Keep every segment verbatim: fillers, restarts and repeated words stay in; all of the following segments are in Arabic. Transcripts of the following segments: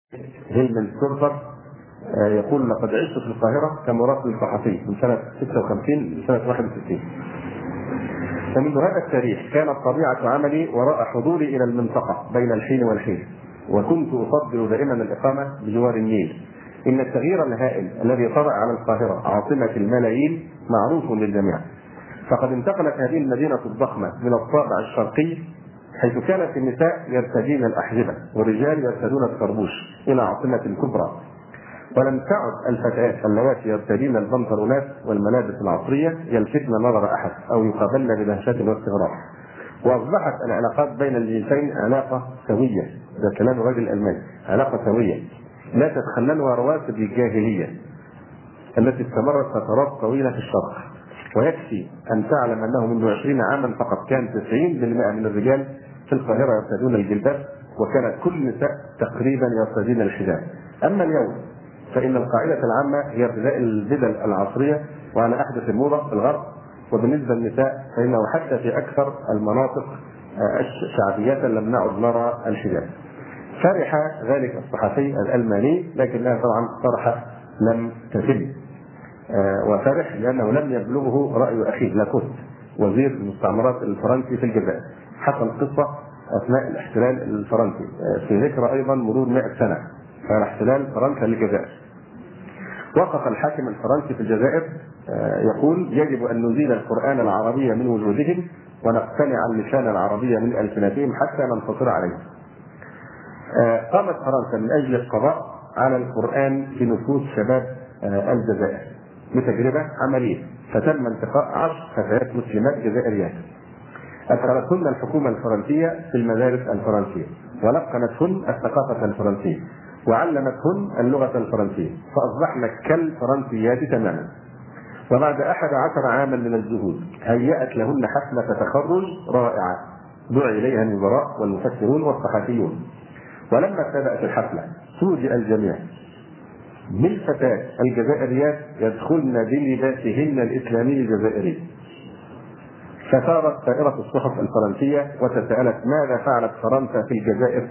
هيلمان سولفر يقول: لقد عشت في القاهرة كمراسل صحفي من سنة ستة وخمسين لسنة واحد وستين، فمنذ هذا التاريخ كانت طبيعة عملي وراء حضوري إلى المنطقة بين الحين والحين، وكنت أفضل دائما الإقامة بجوار النيل. إن التغيير الهائل الذي طرأ على القاهرة عاصمة الملايين معروف للجميع، فقد انتقلت هذه المدينة الضخمة من الطابع الشرقي حيث كانت النساء يرتدين الأحذبة والرجال يرتدون الطربوش إلى عاصمة كبرى، ولم تعد الفتيات اللواتي يرتدين البنطلونات والملابس العصرية يلفتن نظر أحد أو يقابلن بدهشة واستغراب، وأصبحت العلاقات بين الجنسين علاقة سوية. ده كلام الرجل الألماني، علاقة سوية لا تتخللها رواسب الجاهلية التي استمرت فترات طويلة في الشرق. ويكفي أن تعلم أنه منذ عشرين عاما فقط كان تسعين بالمئة من الرجال في القاهرة يرتدون الجلباب، وكانت كل النساء تقريبا يرتدين الحجاب. أما اليوم فإن القاعدة العامة هي ارتداء البدل العصرية وعلى أحدث الموضة في الغرب، وبالنسبة للنساء فإنه حتى في أكثر المناطق شعبية لم نعد نرى الحجاب. فرح ذلك الصحفي الألماني، لكنها طبعا فرحة لم تتم، وفرح لأنه لم يبلغه رأي أخيه لاكوست وزير المستعمرات الفرنسي في الجزائر. حصل قصة أثناء الاحتلال الفرنسي في ذكرى أيضا مرور مئة سنة على احتلال فرنسا للجزائر. وقف الحاكم الفرنسي في الجزائر يقول: يجب أن نزيل القرآن العربي من وجودهم ونقتنع اللسان العربي من ألسنتهم حتى ننتصر عليه. قامت فرنسا من أجل القضاء على القرآن في نفوس شباب الجزائر بتجربة عملية، فتم انتقاء عشر فتيات مسلمات جزائريات أدخلتهن الحكومة الفرنسية في المدارس الفرنسية، ولقنتهن الثقافة الفرنسية، وعلمتهن اللغة الفرنسية، فأصبحن كالفرنسيات تماما. وبعد أحد عشر عاما من الجهود هيأت لهن حفلة تخرج رائعة دعي إليها الوزراء والمفكرون والصحفيون. ولما ابتدأت الحفلة فوجئ الجميع بالفتاة الجزائريات يدخلن بلباسهن الإسلامي الجزائري، فثارت طائرة الصحف الفرنسية وتساءلت: ماذا فعلت فرنسا في الجزائر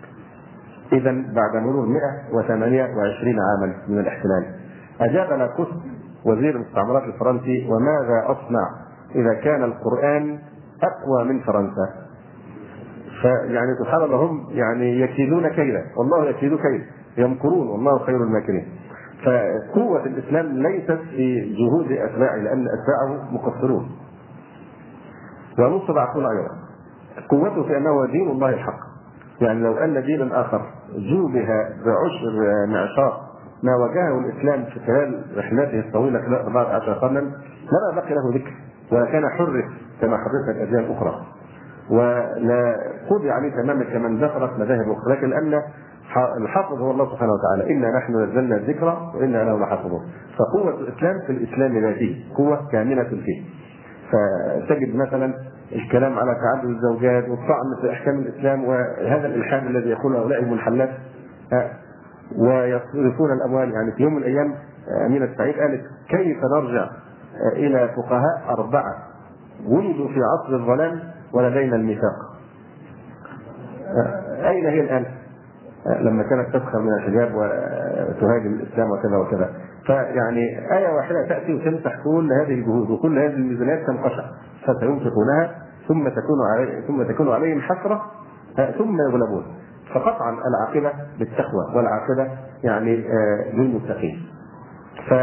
إذا بعد مرور مئة وثمانية وعشرين عاما من الاحتلال؟ أجاب لاكوست وزير المستعمرات الفرنسي: وماذا أصنع إذا كان القرآن أقوى من فرنسا؟ فيعني سبحان الله، هم يعني يكيدون كيدا والله يكيد كيد، يمكرون والله خير الماكرين. فقوة الإسلام ليست في جهود أتباعه، لأن أتباعه مقصرون ومستضعفون أيضا. قوته في أنه دين الله الحق. يعني لو أن دينا آخر جوبه بعشر معشار ما واجهه الإسلام في خلال رحلته الطويلة خلال أربعة عشر قرنا لما بقي له ذكر، وكان حرف كما حرفت الأديان الأخرى، ولا قضي عليه تماما كمن ذكرت مذاهب أخرى. لكن لأن الحافظ هو الله سبحانه وتعالى: إنا نحن نزلنا الذكر وإنا له لحافظون. فقوة الإسلام في الإسلام ذاته قوة كامنة فيه. فتجد مثلا الكلام على تعدد الزوجات والطعن في أحكام الإسلام، وهذا الإلحاد الذي يقول هؤلاء المنحلات ويصرفون الأموال. يعني في يوم من الأيام أمينة سعيد قالت: كيف نرجع إلى فقهاء أربعة ولدوا في عصر الظلام ولدينا الميثاق؟ أين هي الآن لما كانت تسخر من الحجاب وتهاجم الإسلام وكذا وكذا؟ فيعني آية واحدة تأتي وتمسح كل هذه الجهود وكل هذه الميزانيات تنقشع، فسينفقونها ثم تكون علي ثم تكون عليهم حسرة ثم يغلبون. فقطعا العاقبة بالتقوى، والعاقبة يعني للمتقين. ف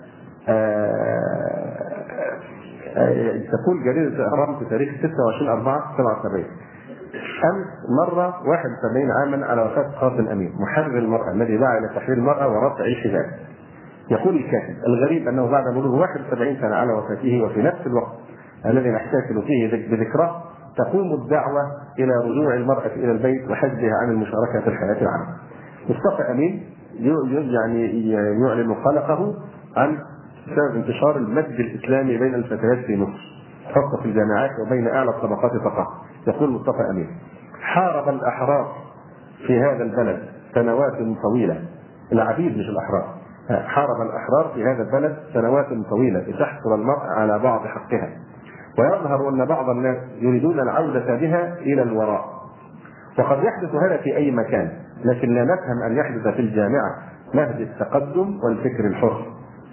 تقول جريدة الأهرام في تاريخ ستة وعشرين أربعة سبعة وسبعين: أمس مر واحد وسبعين عاما على وفاة قاسم أمين محرر المرأة الذي دعا إلى تحرير المرأة ورفع الحجاب. يقول الكاتب: الغريب أنه بعد مرور واحد وسبعين سنة على وفاته وفي نفس الوقت الذي نحتفل فيه بذكراه تقوم الدعوة إلى رجوع المرأة إلى البيت وحجبها عن المشاركة في الحياة العامة. مصطفى أمين يعني يعلن قلقه عن سبب انتشار المد الإسلامي بين الفتيات في مصر خاصة في الجامعات وبين أعلى الطبقات الثقافة. يقول مصطفى أمين: حارب الأحرار في هذا البلد سنوات طويلة، العبيد مش الأحرار، حارب الأحرار في هذا البلد سنوات طويلة لتحصل المرأة على بعض حقها، ويظهر أن بعض الناس يريدون العودة بها إلى الوراء، وقد يحدث هذا في أي مكان، لكن لا نفهم أن يحدث في الجامعة مهد التقدم والفكر الحر.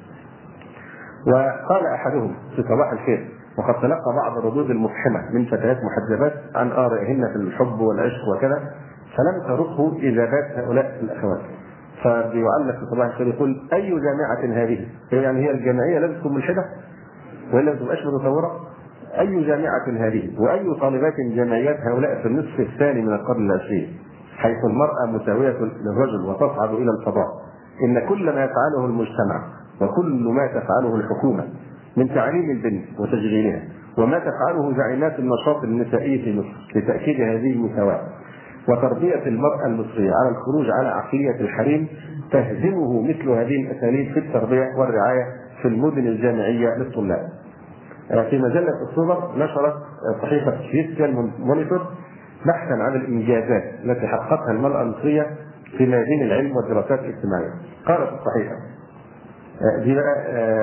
وقال أحدهم في صباح الخير، وقد تلقى بعض الردود المفحمة من فتيات محجبات عن آرائهن في الحب والعشق وكذا، فلم ترقه إجابات هؤلاء الأخوات. فبيعلق في صباح الخير يقول: أي جامعة هذه؟ يعني هي الجامعية لازم تكون ملحدة ولا ما تبقاش متطورة؟ أي جامعة هذه؟ وأي طالبات جامعيات هؤلاء في النصف الثاني من القرن العشرين، حيث المرأة مساوية للرجل وتصعد إلى الفضاء؟ إن كل ما يفعله المجتمع وكل ما تفعله الحكومة من تعليم البنت وتشغيلها، وما تفعله زعيمات النشاط النسائي في مصر لتأكيد هذه المساواة وتربية المرأة المصرية على الخروج على عقلية الحريم، تهزمه مثل هذه الأساليب في التربية والرعاية في المدن الجامعية للطلاب. في مجلة أكتوبر نشرت صحيفة كريستيان مونيتور بحثا عن الإنجازات التي حققتها المرأة المصرية في ميادين العلم والدراسات الاجتماعية. قالت الصحيفة دي بقى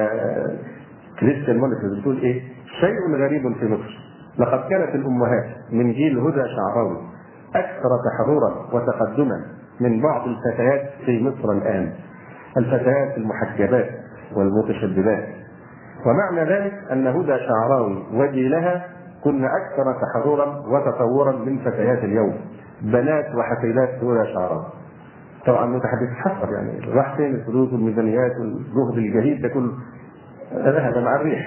كريستيان مونيتور بتقول إيه؟ شيء غريب في مصر، لقد كانت الأمهات من جيل هدى شعراوي أكثر تحررا وتقدما من بعض الفتيات في مصر الآن، الفتيات المحجبات والمتشددات. ومعنى ذلك أن هدى شعراوي وجيلها كنا أكثر تحررا وتطورا من فتيات اليوم، بنات وحفيدات هدى شعراوي. طبعا متحدث حصر، يعني راح فين الفلوس والميزانيات والجهد الجهيد ده كله؟ ذهب مع الريح،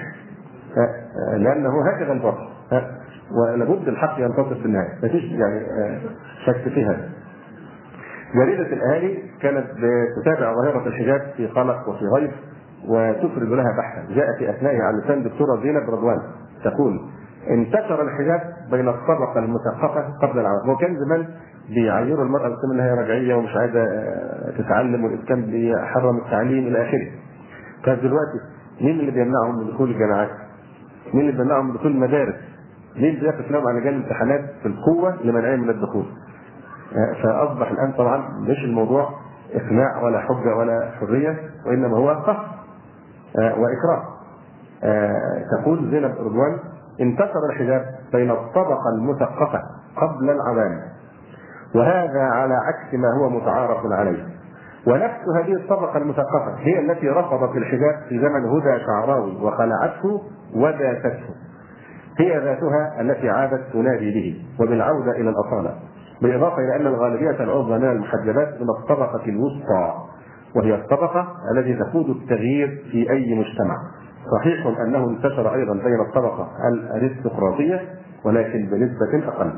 لأنه هكذا البطل، ولابد الحق ينتصر في النهاية، مفيش يعني شك في هذا. جريدة الأهالي كانت تتابع ظاهرة الحجاب في قلق وفي غيظ وتفرد لها بحثا جاء في أثنائه عن لسان دكتورة زينب رضوان تقول: انتشر الحجاب بين الطبقة المثقفة قبل العام. وكان زمان بيعيروا المرأة الإسلام أنها رجعية ومش عايزة تتعلم، والإسلام بيحرم التعليم إلى آخره. كان دلوقتي مين اللي بيمنعهم من دخول الجامعات؟ مين اللي بيمنعهم من دخول المدارس؟ مين اللي بيقف لهم على جانب الامتحانات في القوة لمنعهم من الدخول؟ فأصبح الآن طبعا مش الموضوع إقناع ولا حجة ولا حرية، وإنما هو قهر وإكراه. تقول زينب رضوان: انتشر الحجاب بين الطبقة المثقفة قبل العوام، وهذا على عكس ما هو متعارف عليه. ونفس هذه الطبقة المثقفة هي التي رفضت الحجاب في زمن هدى شعراوي وخلعته وداسته، هي ذاتها التي عادت تنادي به وبالعودة إلى الأصالة، بالإضافة إلى أن الغالبية العظمى من المحجبات من الطبقة الوسطى، وهي الطبقة التي تقود التغيير في أي مجتمع. صحيح أنه انتشر أيضا بين الطبقة الأرستقراطية ولكن بنسبة أقل.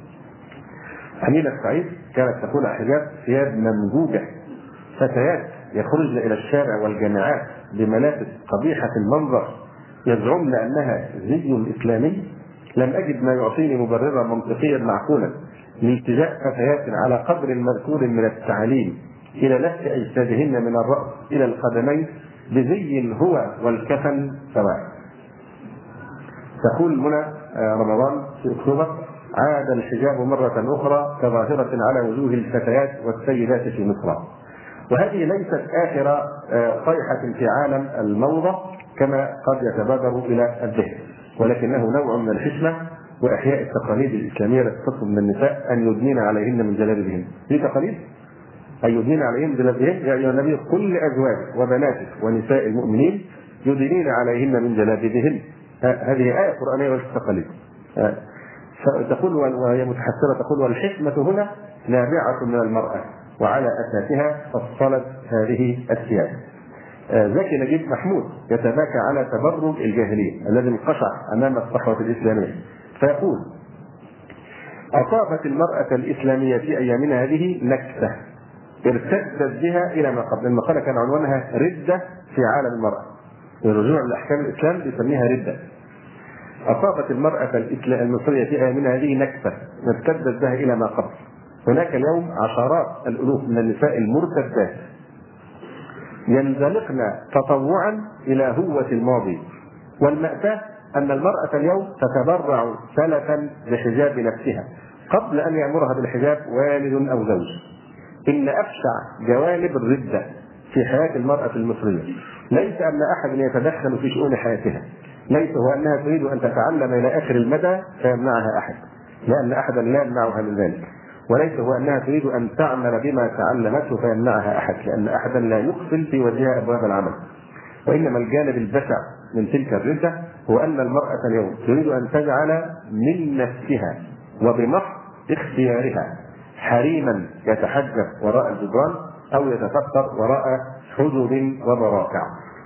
أمينة سعيد كانت تقول: الحجاب ثياب ممجوجة، فتيات يخرجن إلى الشارع والجامعات بملابس قبيحة المنظر يزعمن أنها زي إسلامي. لم أجد ما يعطيني مبررا منطقيا معقولا لالتجاء فتيات على قدر مذكور من التعليم إلى لف أجسادهن من الرأس إلى القدمين بزي هو والكفن سواء. تقول منى رمضان في أكتوبر: عاد الحجاب مرة أخرى كظاهرة على وجوه الفتيات والسيدات في مصر. وهذه ليست آخر صيحة في عالم الموضة كما قد يتبادر إلى الذهن، ولكنه نوع من الحشمة وإحياء التقاليد الإسلامية التي تطلب من النساء أن يدنين عليهن من جلابيبهن. دي تقاليد أن يدنين عليهن من جلابيبهن، يا أيها النبي كل أزواجك وبناتك ونساء المؤمنين يدنين عليهن من جلابيبهن. هذه آية قرآنية وليست تقاليد. تقول وهي متحسرة تقول: والحكمة هنا نابعة من المرأة وعلى أساسها فصلت هذه الثياب. زكي نجيب محمود يتباكى على تبرج الجاهلية الذي انقشع أمام الصحوة الإسلامية، فيقول: أصابت المرأة الإسلامية في أيامنا هذه نكسة ارتدت بها إلى ما قبل. المقالة كان عنوانها ردة في عالم المرأة، الرجوع لأحكام الإسلام بيسميها ردة. أصابت المرأة المصرية في أيامنا هذه نكسة ارتدت بها إلى ما قبل. هناك اليوم عشرات الألوف من النساء المرتدات ينزلقن تطوعا إلى هوة الماضي، والمأساة أن المرأة اليوم تتبرع سلفا بحجاب نفسها قبل أن يأمرها بالحجاب والد أو زوج. إن أبشع جوانب الردة في حياة المرأة المصرية ليس أن أحد يتدخل في شؤون حياتها، ليس هو أنها تريد أن تتعلم إلى آخر المدى فيمنعها أحد، لأن أحدا لا يمنعها من ذلك، وليس هو أنها تريد أن تعمل بما تعلمته فيمنعها أحد، لأن أحدا لا يقفل في وجهها أبواب العمل، وإنما الجانب البشع من تلك الردة هو أن المرأة اليوم تريد أن تجعل من نفسها وبمحض اختيارها حريما يتحجب وراء الجدران أو يتفكر وراء حجب ومراكع،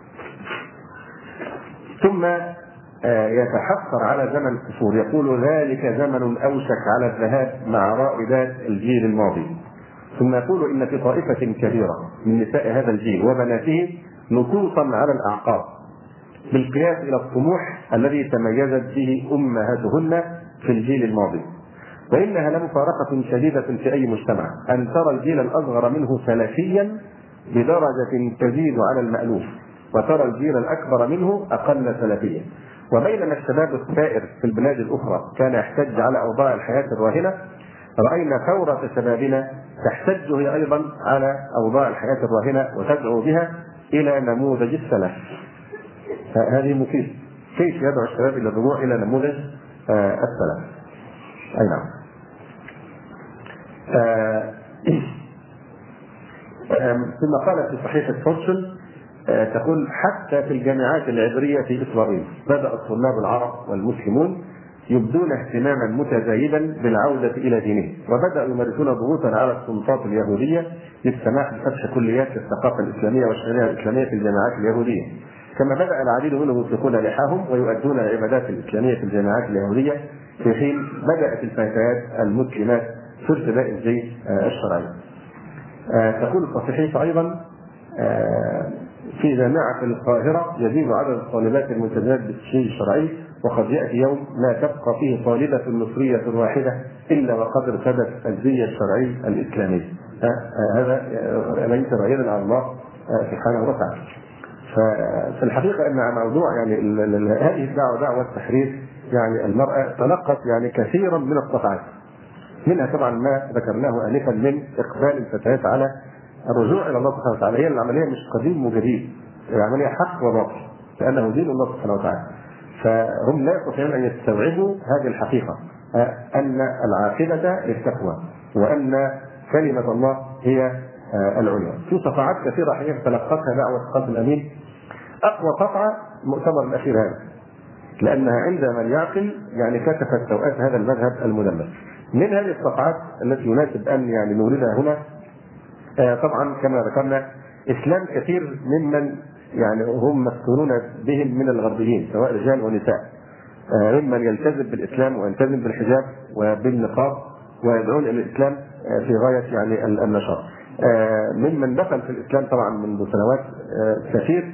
ثم يتحسر على زمن الكفور، يقول ذلك زمن أوشك على الذهاب مع رائدات الجيل الماضي، ثم يقول إن في طائفة كبيرة من نساء هذا الجيل وبناته نكوصا على الأعقاب بالقياس إلى الطموح الذي تميزت به أمهاتهن في الجيل الماضي، وإنها لمفارقة شديدة في أي مجتمع أن ترى الجيل الأصغر منه سلفيا بدرجة تزيد على المألوف، وترى الجيل الأكبر منه أقل سلفيا. وبينما الشباب الثائر في البلاد الأخرى كان يحتج على أوضاع الحياة الراهنة، رأينا ثورة شبابنا تحتج هي أيضا على أوضاع الحياة الراهنة وتدعو بها إلى نموذج السلف. هذه مفيدة، كيف يدعو الشباب إلى الرجوع إلى نموذج آه السلف. أي نعم. آه ثم قالت في صحيفة فورتشن تقول حتى في الجامعات العبرية في إسرائيل بدأ الطلاب العرب والمسلمون يبدون اهتماما متزايدا بالعودة إلى دينهم، وبدأوا يمارسون ضغوطا على السلطات اليهودية للسماح بفتح كليات الثقافة الإسلامية والشريعة الإسلامية في الجامعات اليهودية، كما بدأ العديد منهم يطلقون لحاهم ويؤدون العبادات الإسلامية في الجامعات اليهودية، في حين بدأت الفتيات المسلمات في ارتداء الزي الشرعي. تقول الصحيفة أيضا في جامعة القاهرة يزيد عدد الطالبات الملتزمات بالتشريع الشرعي، وقد يأتي يوم لا تبقى فيه طالبة مصرية واحدة إلا وقد ارتدت الزي الشرعي الإسلامي. هذا ليس بعيدا عن الله سبحانه وتعالى. ففي الحقيقة أن موضوع يعني هذه الدعوة دعوة التحرير، يعني المرأة تلقت يعني كثيرا من الصفعات، منها طبعا ما ذكرناه آنفا من إقبال الفتيات على الرجوع إلى الله سبحانه وتعالى. هي العملية مش قديم وجديد، العملية حق وباطل، لأنه دين الله سبحانه وتعالى، فهم لا يستطيعون أن يستوعبوا هذه الحقيقة، أن العاقبة للتقوى وأن كلمة الله هي العليا. في صفعات كثيرة حقيقة تلقتها دعوة قلب الأمين. أقوى قطعة مؤتمر الأخير هذا، لأنها عند من يعقل يعني كشفت سوءات هذا المذهب المدمر. من هذه الصفعات التي يناسب أن يعني نوردها هنا، طبعا كما ذكرنا إسلام كثير ممن يعني هم مسكونون بهم من الغربيين سواء رجال ونساء، ممن يلتزم بالإسلام ويلتزم بالحجاب وبالنقاب ويدعون إلى الإسلام في غاية يعني النشاط. ممن دخل في الإسلام طبعا منذ سنوات سفير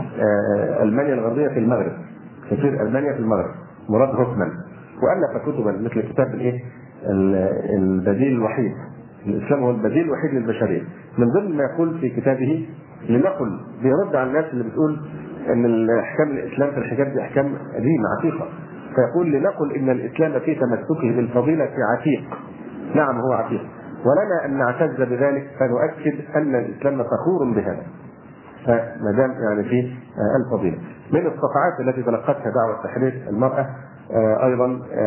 ألمانيا الغربية في المغرب، سفير ألمانيا في المغرب مراد هوفمان، وألف كتبا مثل كتاب الإيه البديل الوحيد، الإسلام هو البديل الوحيد للبشرية. من ضمن ما يقول في كتابه لنقل بيرد على الناس اللي بتقول أن أحكام الإسلام في الحجاب دي أحكام قديمة عتيقة، فيقول لنقل إن الإسلام في تمسكه بالفضيلة عتيق، نعم هو عتيق، ولنا أن نعتز بذلك فنؤكد أن الإسلام فخور بهذا، فما دام يعني في الفضيلة. من الصفعات التي تلقتها دعوة تحرير المرأة أيضا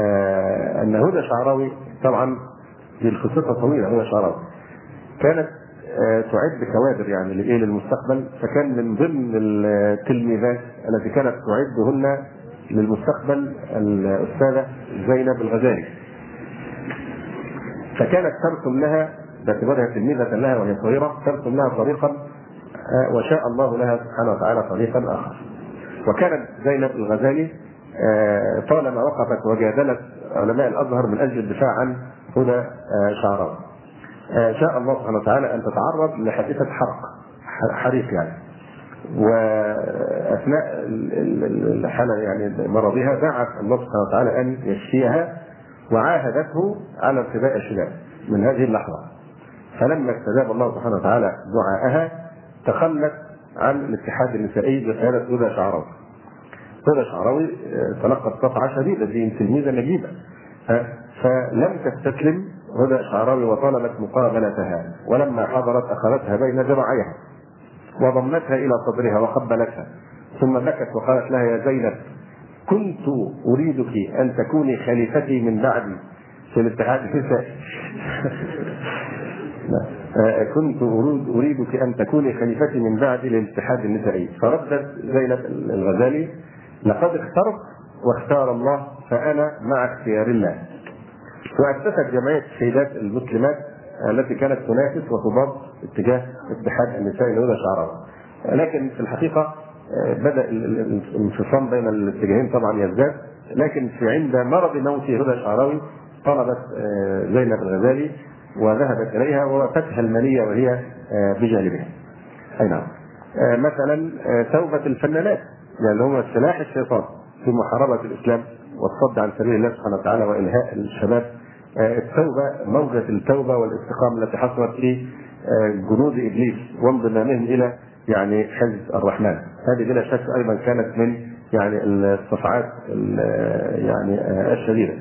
أن هدى شعراوي، طبعا دي القصة طويلة، هدى شعراوي كانت تعد كوادر يعني لإيه للمستقبل، فكان من ضمن التلميذات التي كانت تعدهن للمستقبل الأستاذة زينب الغزالي، فكانت ترسم لها باعتبارها تلميذة لها وهي صغيرة ترسم لها طريقا وشاء الله لها سبحانه وتعالى طريقا آخر. وكانت زينب الغزالي طالما وقفت وجادلت علماء الأزهر من أجل الدفاع عن هدى شعراوي، شاء الله سبحانه وتعالى أن تتعرض لحادثة حرق حريق يعني، وأثناء الحالة يعني مرضها دعت الله سبحانه وتعالى أن يشفيها، وعاهدته على ارتداء الحجاب من هذه اللحظة. فلما استجاب الله سبحانه وتعالى دعاءها تخلت عن الاتحاد النسائي بقيادة هدى شعراوي. هدى شعراوي تلقت صفعة شديدة، دي تلميذة نجيبة، فلم تستسلم هدى شعراوي وطلبت مقابلتها، ولما حضرت أخذتها بين ذراعيها وضمتها إلى صدرها وقبلتها، ثم بكت وقالت لها يا زينب كنت أريدك أن تكوني خليفتي من بعدي في الاتحاد النسائي. كنت أريدك أن تكوني خليفتي من بعد الاتحاد النسائي. فردت زينب الغزالي: لقد اخترت واختار الله فأنا مع اختيار الله. وأسست جمعية السيدات المسلمات التي كانت تنافس وتضاد اتجاه اتحاد النسائي لهدى الشعراوي. لكن في الحقيقة بدأ الانفصام بين الاتجاهين طبعا يزداد، لكن في عند مرض موت هدى الشعراوي طلبت زينب الغزالي وذهبت إليها ووفتها المنية وهي بجانبها. أي نعم. مثلا توبة الفنانات لأن هم سلاح الشيطان في محاربة الإسلام والصد عن سبيل الله سبحانه وتعالى وإلهاء الشباب. التوبة، موجة التوبة والاستقامة التي حصلت في جنود إبليس وانضمامهم إلى يعني حزب الرحمن، هذه بلا شك أيضا كانت من يعني الصفعات يعني الشديدة.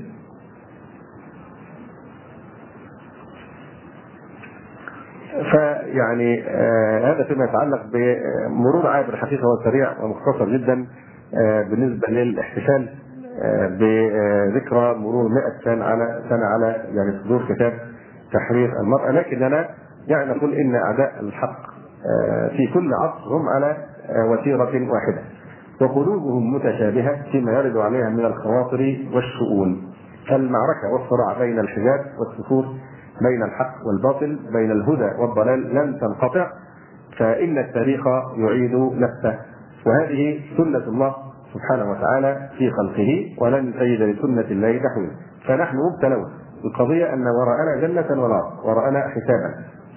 فيعني آه هذا فيما يتعلق بمرور عابر حقيقة وسريع ومختصر جدا آه بالنسبة للاحتفال آه بذكرى مرور مئة سنة على سنة على يعني صدور كتاب تحرير المرأة. لكننا يعني نقول إن أعداء الحق آه في كل عصر هم على آه وتيرة واحدة وقلوبهم متشابهة فيما يرد عليها من الخواطر والشؤون. المعركة والصراع بين الحجاب والسفور، بين الحق والباطل، بين الهدى والضلال لن تنقطع، فإن التاريخ يعيد نفسه، وهذه سنة الله سبحانه وتعالى في خلقه ولن تجد لسنة الله تحويلا. فنحن مبتلون القضية أن وراءنا جنة ونار، وراءنا حسابا،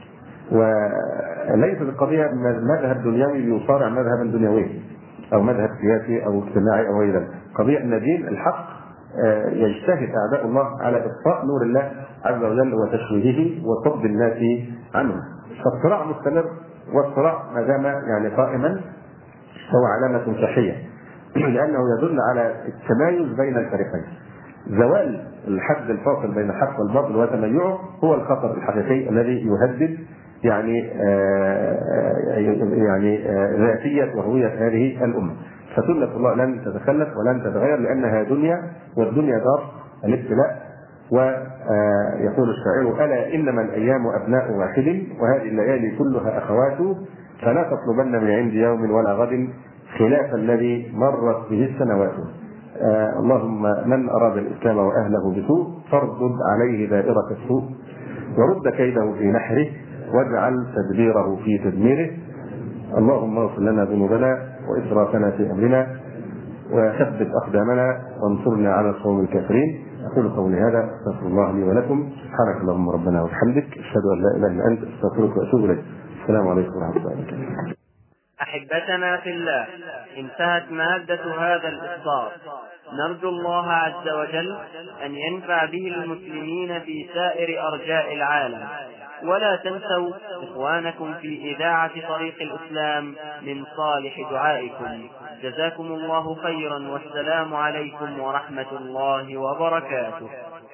وليست القضية مذهب دنيوي يصارع مذهبا دنيويا أو مذهب سياسي أو اجتماعي أو غير ذلك. قضية أن دين الحق يجتهد أعداء الله على إطفاء نور الله عز وجل وتشويهه وصد الناس عنه. فالصراع مستمر، والصراع ما دام يعني قائما هو علامة صحية لأنه يدل على التمايز بين الفريقين. زوال الحد الفاصل بين الحق والباطل وتميعه هو الخطر الحقيقي الذي يهدد يعني آه يعني آه ذاتية وهوية هذه الأمة. فسنة الله لن تتخلف ولن تتغير لأنها دنيا، والدنيا دار الابتلاء. ويقول الشاعر: ألا إنما الأيام أبناء واحد وهذه الليالي كلها أخوات، فلا تطلبن من عند يوم ولا غد خلاف الذي مرت به السنوات. آه اللهم من أراد الإسلام وأهله بسوء فاردد عليه دائرة السوء ورد كيده في نحره واجعل تدبيره في تدميره. اللهم اغفر لنا ذنوبنا وإسرافنا في أمرنا وثبت أقدامنا وانصرنا على القوم الكافرين. أقول قولي هذا، أستغفر الله لي ولكم. سبحانك اللهم ربنا وبحمدك، أشهد أن لا إله إلا أنت، أستغفرك وأتوب إليك. السلام عليكم ورحمة الله وبركاته. أحبتنا في الله، انتهت مادة هذا الإصدار. نرجو الله عز وجل أن ينفع به المسلمين في سائر أرجاء العالم. ولا تنسوا إخوانكم في إذاعة طريق الإسلام من صالح دعائكم. جزاكم الله خيرا، والسلام عليكم ورحمة الله وبركاته.